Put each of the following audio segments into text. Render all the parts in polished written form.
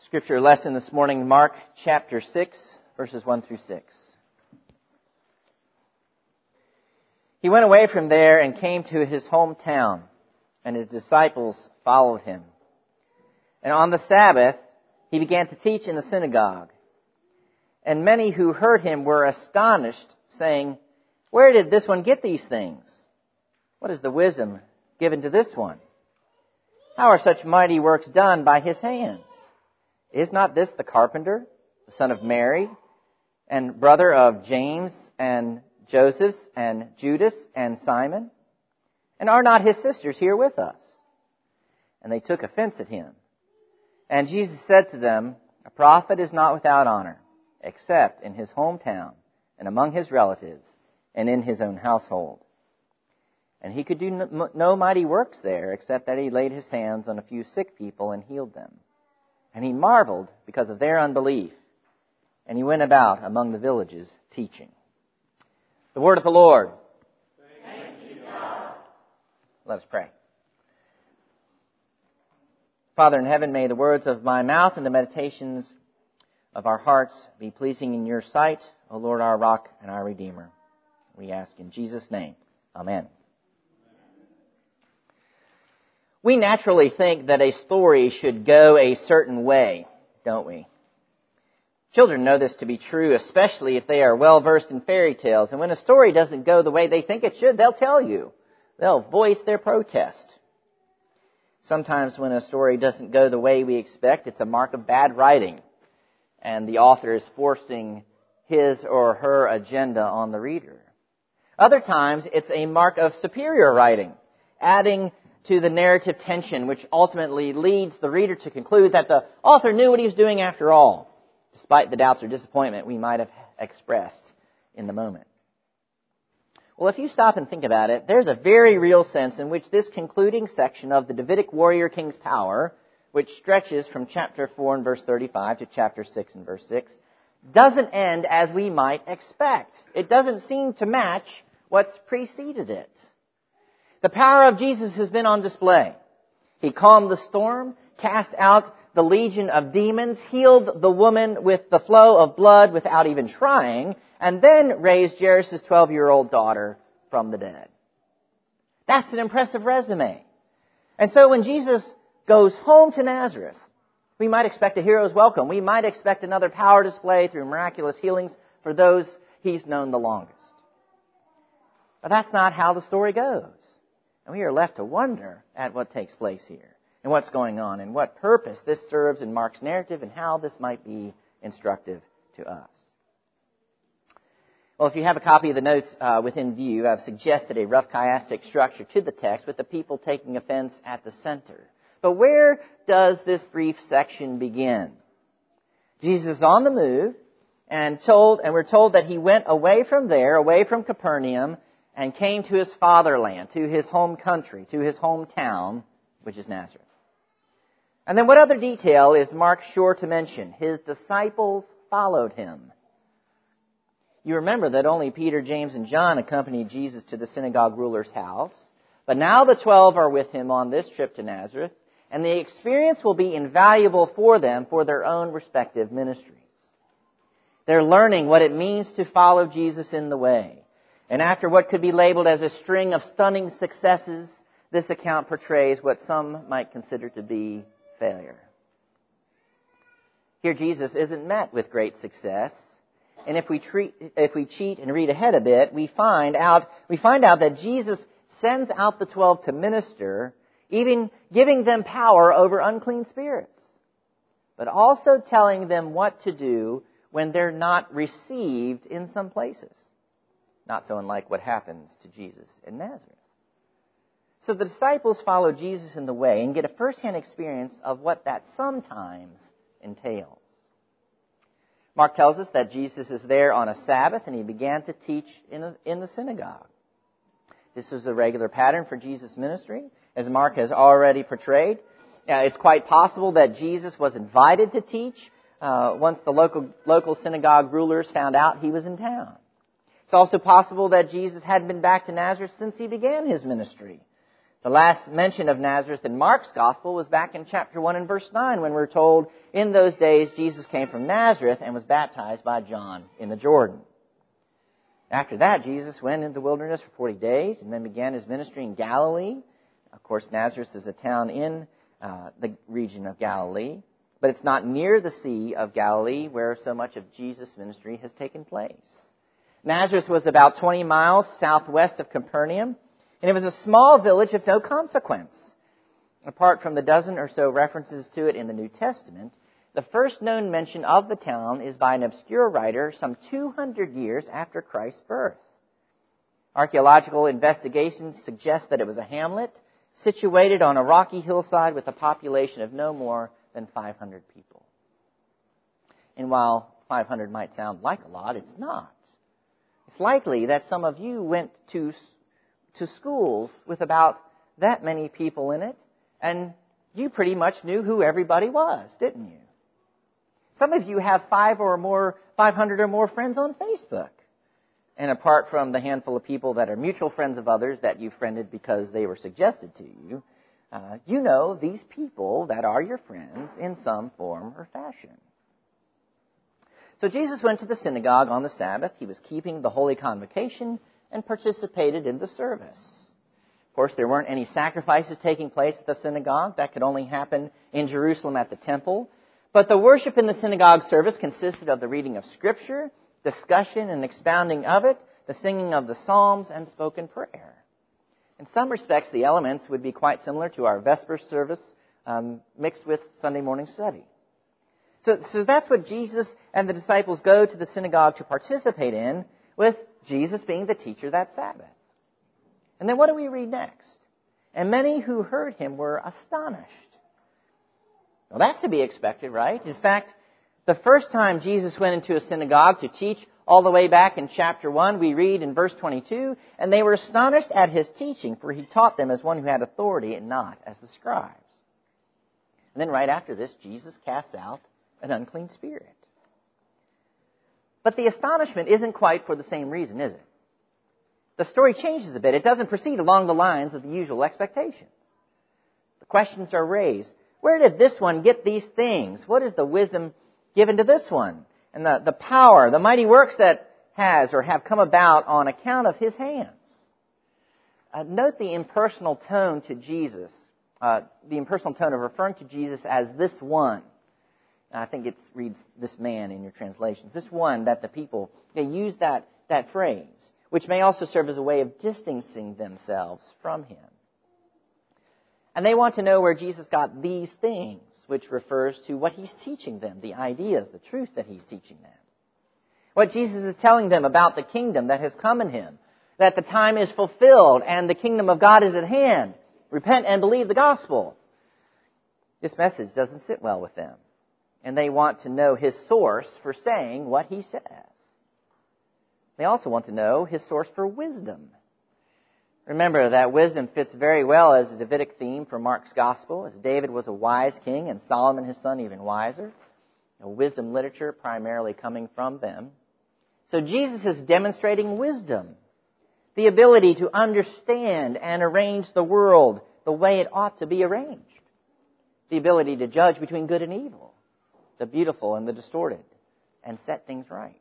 Scripture lesson this morning, Mark chapter 6, verses 1 through 6. He went away from there and came to his hometown, and his disciples followed him. And on the Sabbath, he began to teach in the synagogue. And many who heard him were astonished, saying, "Where did this one get these things? What is the wisdom given to this one? How are such mighty works done by his hands? Is not this the carpenter, the son of Mary, and brother of James and Joseph and Judas and Simon? And are not his sisters here with us?" And they took offense at him. And Jesus said to them, "A prophet is not without honor, except in his hometown and among his relatives and in his own household." And he could do no mighty works there, except that he laid his hands on a few sick people and healed them. And he marveled because of their unbelief. And he went about among the villages teaching. The word of the Lord. Thanks be to God. Let us pray. Father in heaven, may the words of my mouth and the meditations of our hearts be pleasing in your sight, O Lord, our rock and our Redeemer. We ask in Jesus' name. Amen. We naturally think that a story should go a certain way, don't we? Children know this to be true, especially if they are well versed in fairy tales. And when a story doesn't go the way they think it should, they'll tell you. They'll voice their protest. Sometimes when a story doesn't go the way we expect, it's a mark of bad writing, and the author is forcing his or her agenda on the reader. Other times, it's a mark of superior writing, adding to the narrative tension, which ultimately leads the reader to conclude that the author knew what he was doing after all, despite the doubts or disappointment we might have expressed in the moment. Well, if you stop and think about it, there's a very real sense in which this concluding section of the Davidic warrior king's power, which stretches from chapter 4 and verse 35 to chapter 6 and verse 6, doesn't end as we might expect. It doesn't seem to match what's preceded it. The power of Jesus has been on display. He calmed the storm, cast out the legion of demons, healed the woman with the flow of blood without even trying, and then raised Jairus' 12-year-old daughter from the dead. That's an impressive resume. And so when Jesus goes home to Nazareth, we might expect a hero's welcome. We might expect another power display through miraculous healings for those he's known the longest. But that's not how the story goes. And we are left to wonder at what takes place here, and what's going on, and what purpose this serves in Mark's narrative, and how this might be instructive to us. Well, if you have a copy of the notes within view, I've suggested a rough chiastic structure to the text with the people taking offense at the center. But where does this brief section begin? Jesus is on the move, and we're told that he went away from there, away from Capernaum, and came to his fatherland, to his home country, to his hometown, which is Nazareth. And then what other detail is Mark sure to mention? His disciples followed him. You remember that only Peter, James, and John accompanied Jesus to the synagogue ruler's house. But now the 12 are with him on this trip to Nazareth, and the experience will be invaluable for them for their own respective ministries. They're learning what it means to follow Jesus in the way. And after what could be labeled as a string of stunning successes, this account portrays what some might consider to be failure. Here Jesus isn't met with great success. And if we cheat and read ahead a bit, we find out that Jesus sends out the 12 to minister, even giving them power over unclean spirits, but also telling them what to do when they're not received in some places. Not so unlike what happens to Jesus in Nazareth. So the disciples follow Jesus in the way and get a first-hand experience of what that sometimes entails. Mark tells us that Jesus is there on a Sabbath, and he began to teach in the synagogue. This was a regular pattern for Jesus' ministry, as Mark has already portrayed. It's quite possible that Jesus was invited to teach once the local synagogue rulers found out he was in town. It's also possible that Jesus hadn't been back to Nazareth since he began his ministry. The last mention of Nazareth in Mark's Gospel was back in chapter 1 and verse 9, when we're told, in those days Jesus came from Nazareth and was baptized by John in the Jordan. After that, Jesus went into the wilderness for 40 days and then began his ministry in Galilee. Of course, Nazareth is a town in the region of Galilee, but it's not near the Sea of Galilee where so much of Jesus' ministry has taken place. Nazareth was about 20 miles southwest of Capernaum, and it was a small village of no consequence. Apart from the dozen or so references to it in the New Testament, the first known mention of the town is by an obscure writer some 200 years after Christ's birth. Archaeological investigations suggest that it was a hamlet situated on a rocky hillside with a population of no more than 500 people. And while 500 might sound like a lot, it's not. It's likely that some of you went to schools with about that many people in it, and you pretty much knew who everybody was, didn't you? Some of you have 500 or more friends on Facebook. And apart from the handful of people that are mutual friends of others that you friended because they were suggested to you, you know these people that are your friends in some form or fashion. So Jesus went to the synagogue on the Sabbath. He was keeping the Holy Convocation and participated in the service. Of course, there weren't any sacrifices taking place at the synagogue. That could only happen in Jerusalem at the temple. But the worship in the synagogue service consisted of the reading of Scripture, discussion and expounding of it, the singing of the Psalms, and spoken prayer. In some respects, the elements would be quite similar to our Vesper service mixed with Sunday morning study. So that's what Jesus and the disciples go to the synagogue to participate in, with Jesus being the teacher that Sabbath. And then what do we read next? And many who heard him were astonished. Well, that's to be expected, right? In fact, the first time Jesus went into a synagogue to teach, all the way back in chapter 1, we read in verse 22, and they were astonished at his teaching, for he taught them as one who had authority and not as the scribes. And then right after this, Jesus casts out an unclean spirit. But the astonishment isn't quite for the same reason, is it? The story changes a bit. It doesn't proceed along the lines of the usual expectations. The questions are raised. Where did this one get these things? What is the wisdom given to this one? And the power, the mighty works that has or have come about on account of his hands. Note the impersonal tone to Jesus, the impersonal tone of referring to Jesus as this one. I think it reads this man in your translations. This one that the people, they use that phrase, which may also serve as a way of distancing themselves from him. And they want to know where Jesus got these things, which refers to what he's teaching them, the ideas, the truth that he's teaching them. What Jesus is telling them about the kingdom that has come in him, that the time is fulfilled and the kingdom of God is at hand. Repent and believe the gospel. This message doesn't sit well with them. And they want to know his source for saying what he says. They also want to know his source for wisdom. Remember that wisdom fits very well as a Davidic theme for Mark's Gospel, as David was a wise king and Solomon, his son, even wiser. Wisdom literature primarily coming from them. So Jesus is demonstrating wisdom, the ability to understand and arrange the world the way it ought to be arranged, the ability to judge between good and evil, the beautiful and the distorted, and set things right.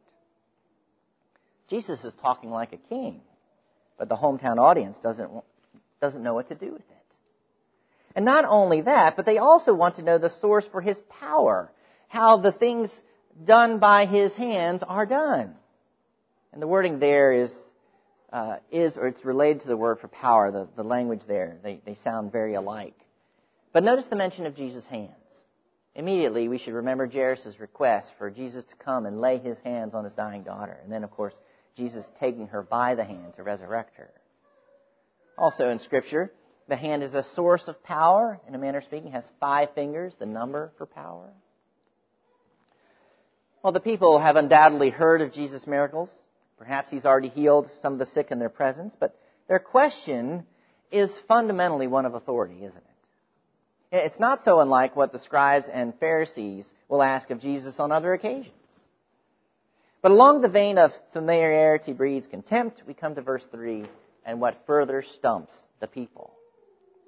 Jesus is talking like a king. But the hometown audience doesn't know what to do with it. And not only that, but they also want to know the source for his power, how the things done by his hands are done. And the wording there is or it's related to the word for power, the language there. They sound very alike. But notice the mention of Jesus' hands. Immediately, we should remember Jairus' request for Jesus to come and lay his hands on his dying daughter. And then, of course, Jesus taking her by the hand to resurrect her. Also in Scripture, the hand is a source of power. In a manner of speaking, it has 5 fingers, the number for power. Well, the people have undoubtedly heard of Jesus' miracles. Perhaps he's already healed some of the sick in their presence. But their question is fundamentally one of authority, isn't it? It's not so unlike what the scribes and Pharisees will ask of Jesus on other occasions. But along the vein of familiarity breeds contempt, we come to verse 3 and what further stumps the people.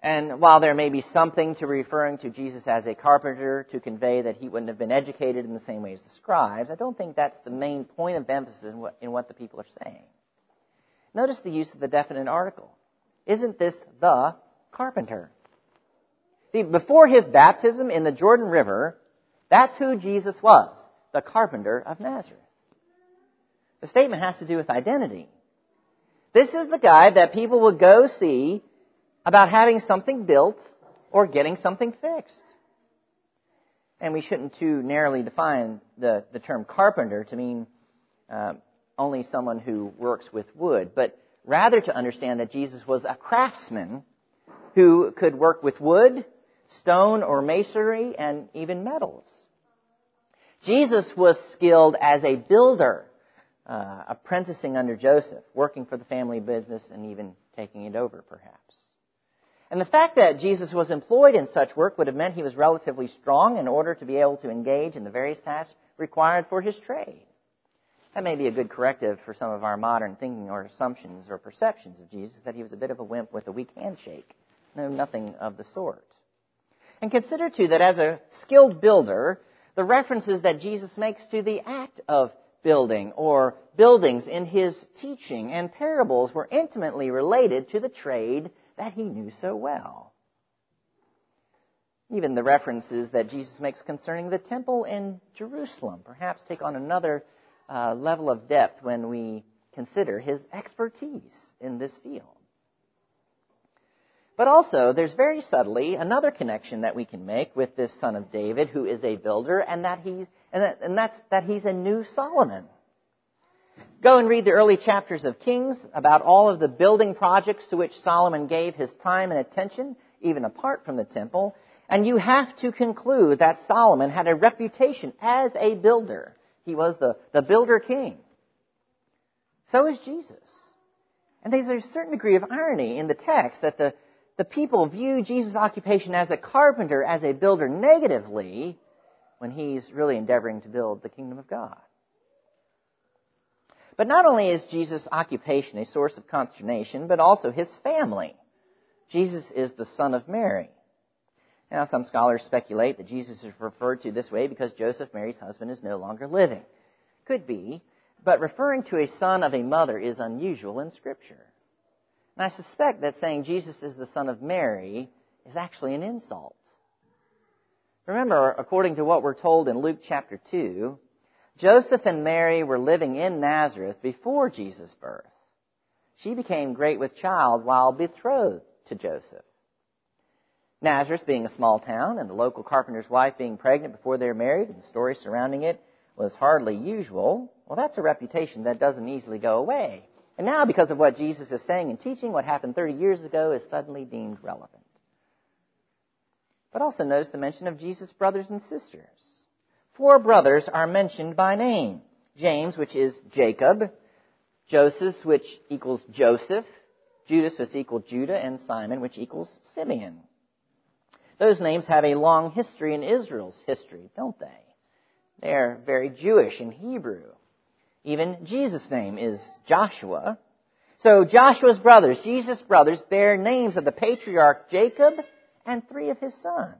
And while there may be something to referring to Jesus as a carpenter to convey that he wouldn't have been educated in the same way as the scribes, I don't think that's the main point of emphasis in what the people are saying. Notice the use of the definite article. Isn't this the carpenter? See, before his baptism in the Jordan River, that's who Jesus was, the carpenter of Nazareth. The statement has to do with identity. This is the guy that people would go see about having something built or getting something fixed. And we shouldn't too narrowly define the term carpenter to mean only someone who works with wood, but rather to understand that Jesus was a craftsman who could work with wood, stone or masonry, and even metals. Jesus was skilled as a builder, apprenticing under Joseph, working for the family business and even taking it over perhaps. And the fact that Jesus was employed in such work would have meant he was relatively strong in order to be able to engage in the various tasks required for his trade. That may be a good corrective for some of our modern thinking or assumptions or perceptions of Jesus, that he was a bit of a wimp with a weak handshake. No, nothing of the sort. And consider, too, that as a skilled builder, the references that Jesus makes to the act of building or buildings in his teaching and parables were intimately related to the trade that he knew so well. Even the references that Jesus makes concerning the temple in Jerusalem perhaps take on another level of depth when we consider his expertise in this field. But also, there's very subtly another connection that we can make with this son of David, who is a builder, and that's that he's a new Solomon. Go and read the early chapters of Kings about all of the building projects to which Solomon gave his time and attention, even apart from the temple, and you have to conclude that Solomon had a reputation as a builder. He was the builder king. So is Jesus. And there's a certain degree of irony in the text that the people view Jesus' occupation as a carpenter, as a builder, negatively, when he's really endeavoring to build the kingdom of God. But not only is Jesus' occupation a source of consternation, but also his family. Jesus is the son of Mary. Now, some scholars speculate that Jesus is referred to this way because Joseph, Mary's husband, is no longer living. Could be, but referring to a son of a mother is unusual in Scripture. And I suspect that saying Jesus is the son of Mary is actually an insult. Remember, according to what we're told in Luke chapter 2, Joseph and Mary were living in Nazareth before Jesus' birth. She became great with child while betrothed to Joseph. Nazareth being a small town and the local carpenter's wife being pregnant before they were married and the story surrounding it was hardly usual, well, that's a reputation that doesn't easily go away. And now, because of what Jesus is saying and teaching, what happened 30 years ago is suddenly deemed relevant. But also notice the mention of Jesus' brothers and sisters. 4 brothers are mentioned by name. James, which is Jacob, Joseph, which equals Joseph, Judas, which equals Judah, and Simon, which equals Simeon. Those names have a long history in Israel's history, don't they? They're very Jewish in Hebrew. Even Jesus' name is Joshua. So Joshua's brothers, Jesus' brothers, bear names of the patriarch Jacob and 3 of his sons.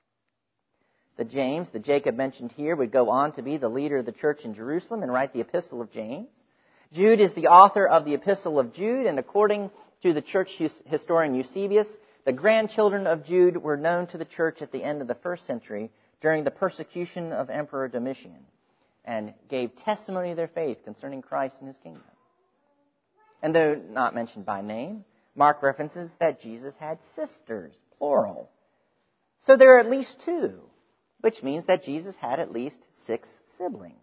The James, the Jacob mentioned here, would go on to be the leader of the church in Jerusalem and write the Epistle of James. Jude is the author of the Epistle of Jude, and according to the church historian Eusebius, the grandchildren of Jude were known to the church at the end of the 1st century during the persecution of Emperor Domitian, and gave testimony of their faith concerning Christ and his kingdom. And though not mentioned by name, Mark references that Jesus had sisters, plural. So there are at least 2, which means that Jesus had at least 6 siblings.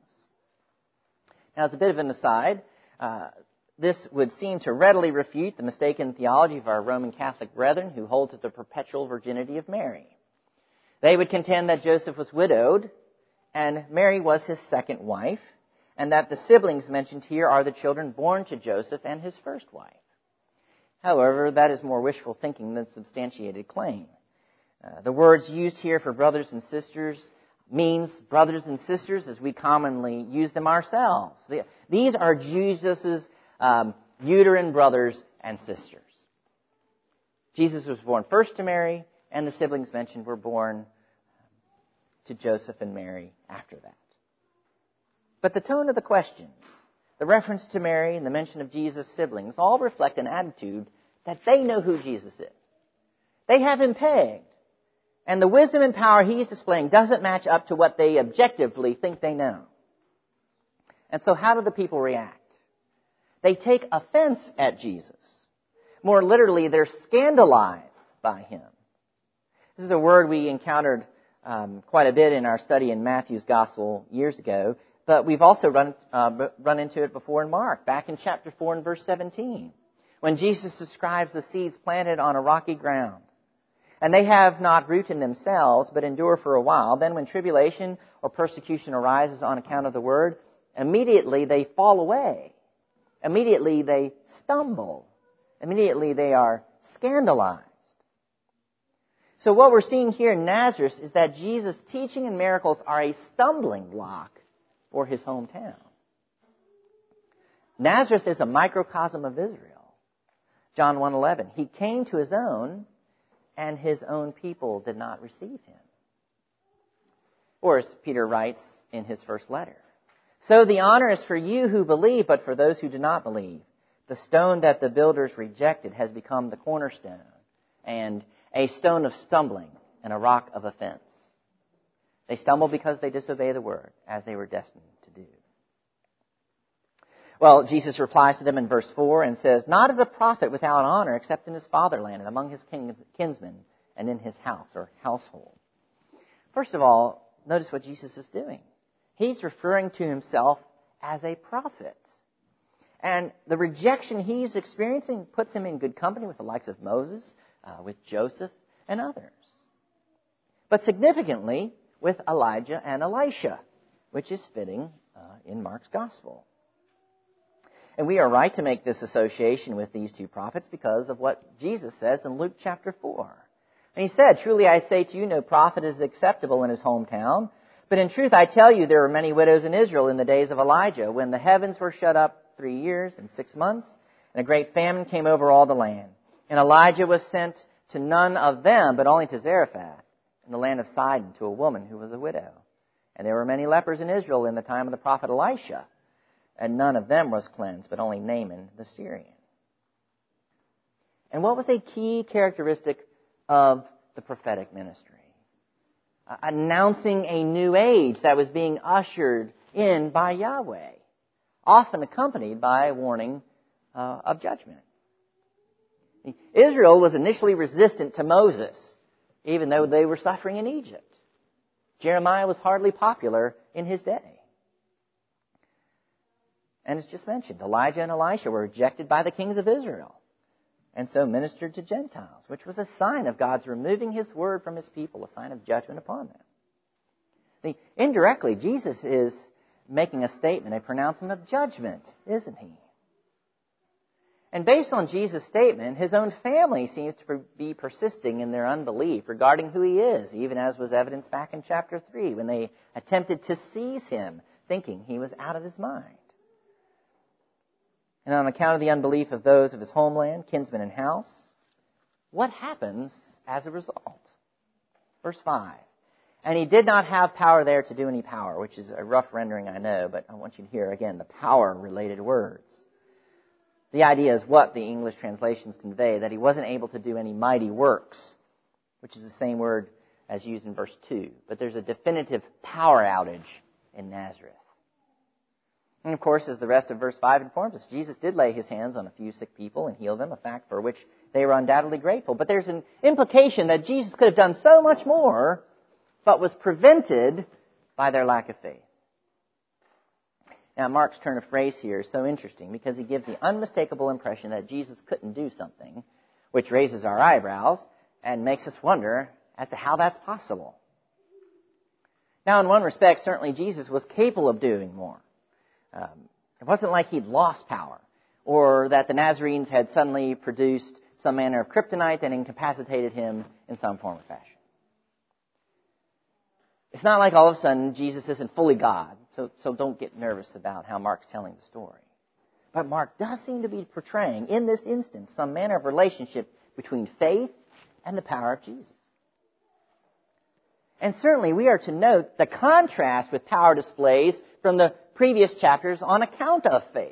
Now, as a bit of an aside, this would seem to readily refute the mistaken theology of our Roman Catholic brethren who hold to the perpetual virginity of Mary. They would contend that Joseph was widowed and Mary was his second wife, and that the siblings mentioned here are the children born to Joseph and his first wife. However, that is more wishful thinking than substantiated claim. The words used here for brothers and sisters means brothers and sisters as we commonly use them ourselves. These are Jesus' uterine brothers and sisters. Jesus was born first to Mary, and the siblings mentioned were born to Joseph and Mary after that. But the tone of the questions, the reference to Mary and the mention of Jesus' siblings all reflect an attitude that they know who Jesus is. They have him pegged. And the wisdom and power he's displaying doesn't match up to what they objectively think they know. And so how do the people react? They take offense at Jesus. More literally, they're scandalized by him. This is a word we encountered quite a bit in our study in Matthew's Gospel years ago, but we've also run into it before in Mark, back in chapter 4 and verse 17, when Jesus describes the seeds planted on a rocky ground. And they have not root in themselves, but endure for a while. Then when tribulation or persecution arises on account of the word, immediately they fall away. Immediately they stumble. Immediately they are scandalized. So what we're seeing here in Nazareth is that Jesus' teaching and miracles are a stumbling block for his hometown. Nazareth is a microcosm of Israel. John 1:11, he came to his own, and his own people did not receive him. Or as Peter writes in his first letter, so the honor is for you who believe, but for those who do not believe, the stone that the builders rejected has become the cornerstone, and a stone of stumbling and a rock of offense. They stumble because they disobey the word, as they were destined to do. Well, Jesus replies to them in verse 4 and says, not as a prophet without honor, except in his fatherland and among his kinsmen and in his house or household. First of all, notice what Jesus is doing. He's referring to himself as a prophet. And the rejection he's experiencing puts him in good company with the likes of Moses, with Joseph, and others. But significantly, with Elijah and Elisha, which is fitting in Mark's Gospel. And we are right to make this association with these two prophets because of what Jesus says in Luke chapter 4. And he said, truly I say to you, no prophet is acceptable in his hometown. But in truth I tell you, there were many widows in Israel in the days of Elijah, when the heavens were shut up 3 years and 6 months, and a great famine came over all the land. And Elijah was sent to none of them, but only to Zarephath, in the land of Sidon, to a woman who was a widow. And there were many lepers in Israel in the time of the prophet Elisha, and none of them was cleansed, but only Naaman the Syrian. And what was a key characteristic of the prophetic ministry? Announcing a new age that was being ushered in by Yahweh, often accompanied by a warning of judgment. Israel was initially resistant to Moses, even though they were suffering in Egypt. Jeremiah was hardly popular in his day. And as just mentioned, Elijah and Elisha were rejected by the kings of Israel, and so ministered to Gentiles, which was a sign of God's removing his word from his people, a sign of judgment upon them. Indirectly, Jesus is making a statement, a pronouncement of judgment, isn't he? And based on Jesus' statement, his own family seems to be persisting in their unbelief regarding who he is, even as was evidenced back in chapter 3, when they attempted to seize him, thinking he was out of his mind. And on account of the unbelief of those of his homeland, kinsmen, and house, what happens as a result? Verse 5. And he did not have power there to do any power, which is a rough rendering, I know, but I want you to hear again the power-related words. The idea is what the English translations convey, that he wasn't able to do any mighty works, which is the same word as used in verse 2. But there's a definitive power outage in Nazareth. And of course, as the rest of verse 5 informs us, Jesus did lay his hands on a few sick people and heal them, a fact for which they were undoubtedly grateful. But there's an implication that Jesus could have done so much more, but was prevented by their lack of faith. Now, Mark's turn of phrase here is so interesting because he gives the unmistakable impression that Jesus couldn't do something, which raises our eyebrows and makes us wonder as to how that's possible. Now, in one respect, certainly Jesus was capable of doing more. It wasn't like he'd lost power, or that the Nazarenes had suddenly produced some manner of kryptonite that incapacitated him in some form or fashion. It's not like all of a sudden Jesus isn't fully God, so don't get nervous about how Mark's telling the story. But Mark does seem to be portraying, in this instance, some manner of relationship between faith and the power of Jesus. And certainly we are to note the contrast with power displays from the previous chapters on account of faith.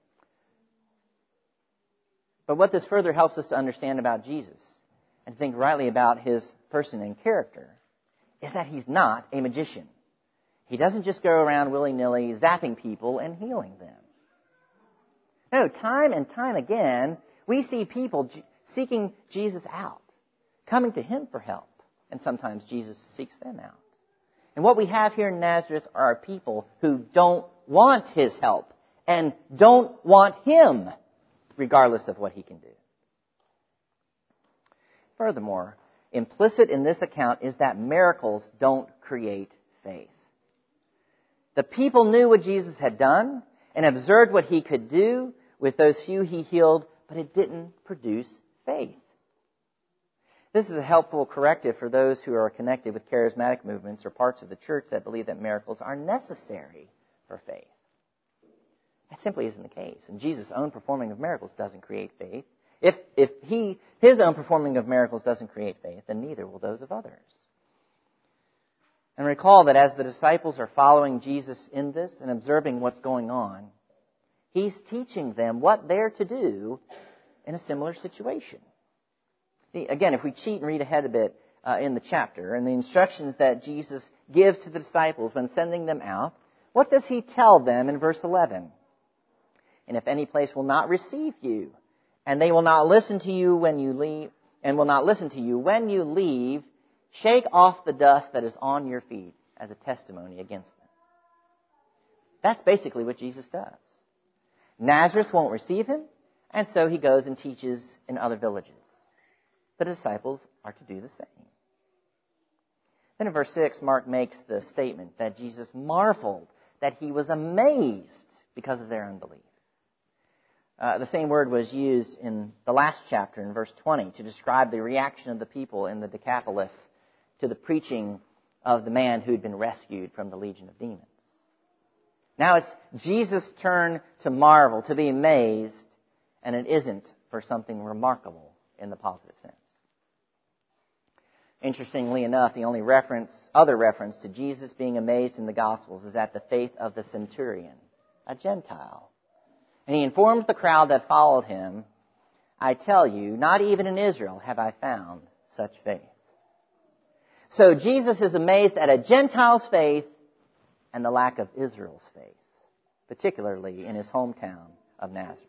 But what this further helps us to understand about Jesus and think rightly about his person and character is that he's not a magician. He doesn't just go around willy-nilly zapping people and healing them. No, time and time again, we see people seeking Jesus out, coming to him for help, and sometimes Jesus seeks them out. And what we have here in Nazareth are people who don't want his help and don't want him, regardless of what he can do. Furthermore, implicit in this account is that miracles don't create faith. The people knew what Jesus had done and observed what he could do with those few he healed, but it didn't produce faith. This is a helpful corrective for those who are connected with charismatic movements or parts of the church that believe that miracles are necessary for faith. That simply isn't the case. And Jesus' own performing of miracles doesn't create faith. If his own performing of miracles doesn't create faith, then neither will those of others. And recall that as the disciples are following Jesus in this and observing what's going on, he's teaching them what they're to do in a similar situation. Again, if we cheat and read ahead a bit in the chapter and the instructions that Jesus gives to the disciples when sending them out, what does he tell them in verse 11? And if any place will not receive you, and they will not listen to you when you leave, and will not listen to you when you leave, shake off the dust that is on your feet as a testimony against them. That's basically what Jesus does. Nazareth won't receive him, and so he goes and teaches in other villages. The disciples are to do the same. Then in verse 6, Mark makes the statement that Jesus marveled, that he was amazed because of their unbelief. The same word was used in the last chapter in verse 20 to describe the reaction of the people in the Decapolis to the preaching of the man who had been rescued from the legion of demons. Now it's Jesus' turn to marvel, to be amazed, and it isn't for something remarkable in the positive sense. Interestingly enough, the only other reference to Jesus being amazed in the Gospels is at the faith of the centurion, a Gentile. And he informs the crowd that followed him, I tell you, not even in Israel have I found such faith. So Jesus is amazed at a Gentile's faith and the lack of Israel's faith, particularly in his hometown of Nazareth.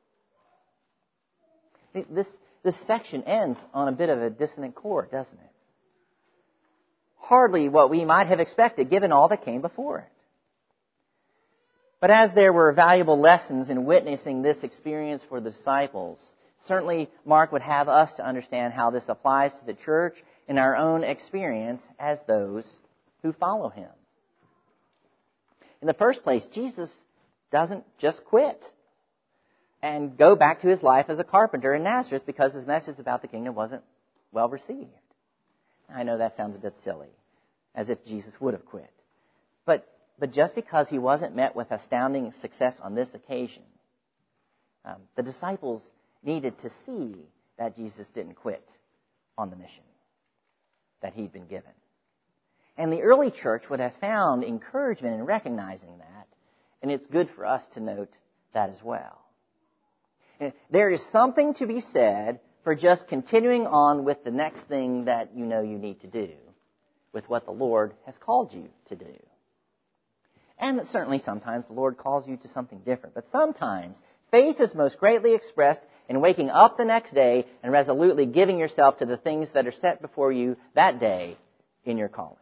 This section ends on a bit of a dissonant chord, doesn't it? Hardly what we might have expected given all that came before it. But as there were valuable lessons in witnessing this experience for the disciples, certainly Mark would have us to understand how this applies to the church in our own experience as those who follow him. In the first place, Jesus doesn't just quit and go back to his life as a carpenter in Nazareth because his message about the kingdom wasn't well received. I know that sounds a bit silly, as if Jesus would have quit. But just because he wasn't met with astounding success on this occasion, the disciples needed to see that Jesus didn't quit on the mission that he'd been given. And the early church would have found encouragement in recognizing that, and it's good for us to note that as well. There is something to be said for just continuing on with the next thing that you know you need to do, with what the Lord has called you to do. And certainly sometimes the Lord calls you to something different. But sometimes faith is most greatly expressed in waking up the next day and resolutely giving yourself to the things that are set before you that day in your calling.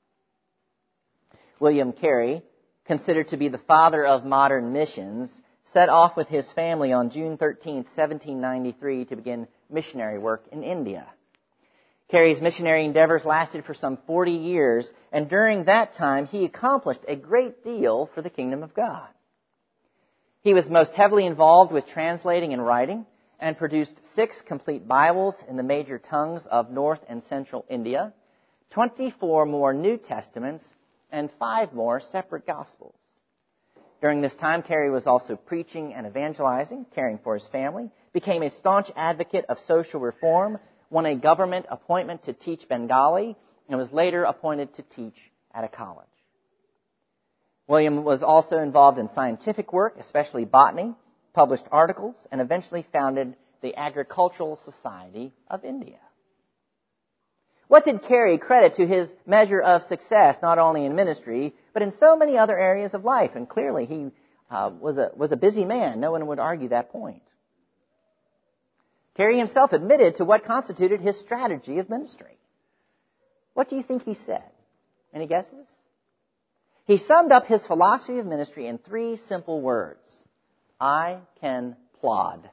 William Carey, considered to be the father of modern missions, set off with his family on June 13, 1793 to begin missionary work in India. Carey's missionary endeavors lasted for some 40 years, and during that time he accomplished a great deal for the kingdom of God. He was most heavily involved with translating and writing, and produced 6 complete Bibles in the major tongues of North and Central India, 24 more New Testaments, and 5 more separate Gospels. During this time, Carey was also preaching and evangelizing, caring for his family, became a staunch advocate of social reform, won a government appointment to teach Bengali, and was later appointed to teach at a college. William was also involved in scientific work, especially botany, published articles, and eventually founded the Agricultural Society of India. What did Carey credit to his measure of success, not only in ministry, but in so many other areas of life? And clearly he was a busy man. No one would argue that point. Carey himself admitted to what constituted his strategy of ministry. What do you think he said? Any guesses? He summed up his philosophy of ministry in 3 simple words. I can plod.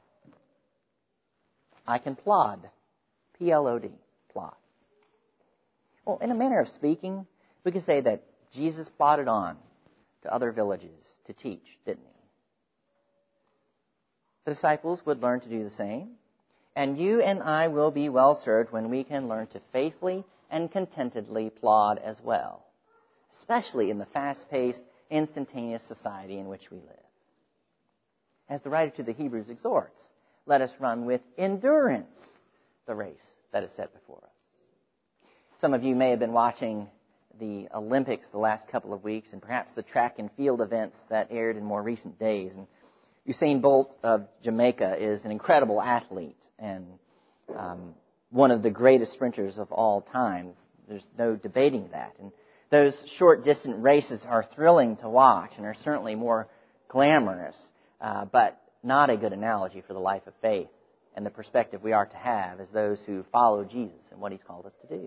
I can plod. P-L-O-D. Plod. Well, in a manner of speaking, we could say that Jesus plodded on to other villages to teach, didn't he? The disciples would learn to do the same. And you and I will be well served when we can learn to faithfully and contentedly plod as well, especially in the fast-paced, instantaneous society in which we live. As the writer to the Hebrews exhorts, let us run with endurance the race that is set before us. Some of you may have been watching the Olympics the last couple of weeks, and perhaps the track and field events that aired in more recent days. And Usain Bolt of Jamaica is an incredible athlete and one of the greatest sprinters of all time. There's no debating that. And those short distance races are thrilling to watch and are certainly more glamorous, but not a good analogy for the life of faith and the perspective we are to have as those who follow Jesus and what he's called us to do.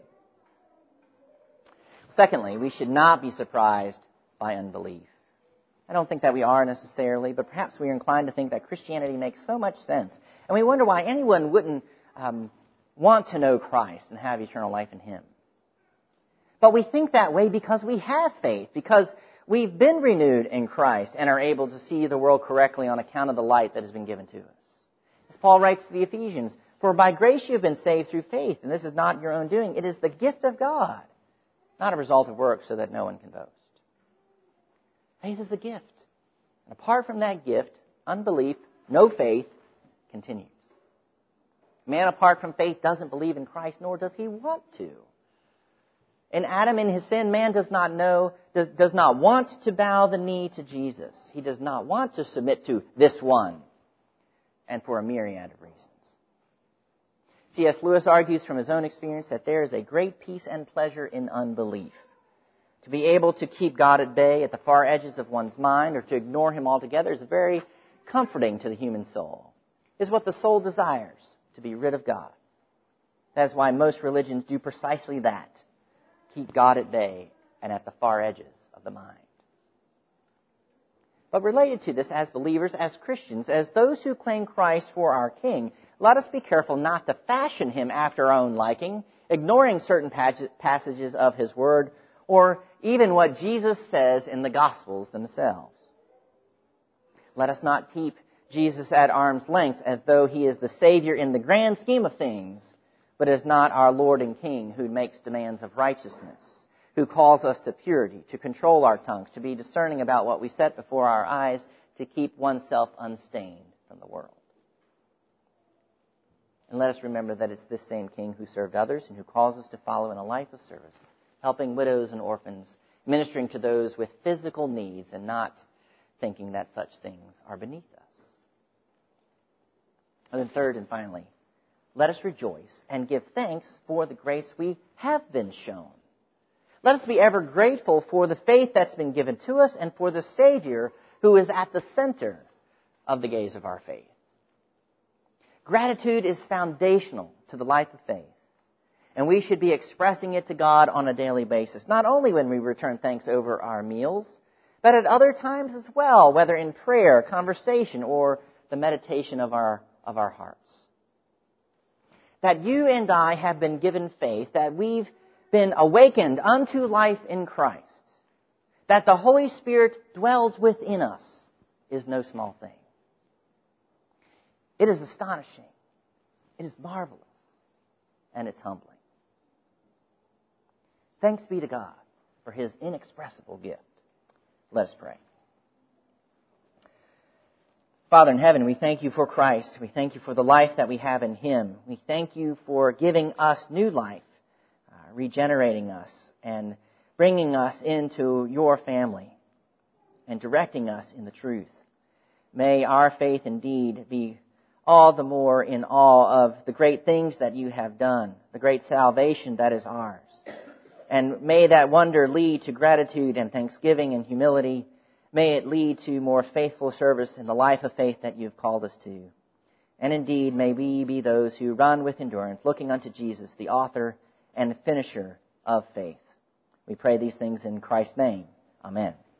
Secondly, we should not be surprised by unbelief. I don't think that we are necessarily, but perhaps we are inclined to think that Christianity makes so much sense. And we wonder why anyone wouldn't want to know Christ and have eternal life in him. But we think that way because we have faith, because we've been renewed in Christ and are able to see the world correctly on account of the light that has been given to us. As Paul writes to the Ephesians, for by grace you have been saved through faith, and this is not your own doing. It is the gift of God, not a result of works, so that no one can boast. Faith is a gift. And apart from that gift, unbelief, no faith, continues. Man apart from faith doesn't believe in Christ, nor does he want to. In Adam, in his sin, man does not want to bow the knee to Jesus. He does not want to submit to this one, and for a myriad of reasons. C.S. Lewis argues from his own experience that there is a great peace and pleasure in unbelief. To be able to keep God at bay at the far edges of one's mind or to ignore him altogether is very comforting to the human soul. It is what the soul desires, to be rid of God. That is why most religions do precisely that. Keep God at bay and at the far edges of the mind. But related to this, as believers, as Christians, as those who claim Christ for our King, let us be careful not to fashion him after our own liking, ignoring certain passages of his word, or even what Jesus says in the Gospels themselves. Let us not keep Jesus at arm's length as though he is the Savior in the grand scheme of things, but is not our Lord and King who makes demands of righteousness, who calls us to purity, to control our tongues, to be discerning about what we set before our eyes, to keep oneself unstained from the world. And let us remember that it's this same King who served others and who calls us to follow in a life of service, helping widows and orphans, ministering to those with physical needs and not thinking that such things are beneath us. And then third and finally, let us rejoice and give thanks for the grace we have been shown. Let us be ever grateful for the faith that's been given to us and for the Savior who is at the center of the gaze of our faith. Gratitude is foundational to the life of faith. And we should be expressing it to God on a daily basis, not only when we return thanks over our meals, but at other times as well, whether in prayer, conversation, or the meditation of our hearts. That you and I have been given faith, that we've been awakened unto life in Christ, that the Holy Spirit dwells within us, is no small thing. It is astonishing. It is marvelous. And it's humbling. Thanks be to God for his inexpressible gift. Let us pray. Father in heaven, we thank you for Christ. We thank you for the life that we have in Him. We thank you for giving us new life, regenerating us, and bringing us into your family, and directing us in the truth. May our faith indeed be all the more in awe of the great things that you have done, the great salvation that is ours. And may that wonder lead to gratitude and thanksgiving and humility. May it lead to more faithful service in the life of faith that you've called us to. And indeed, may we be those who run with endurance, looking unto Jesus, the author and finisher of faith. We pray these things in Christ's name. Amen.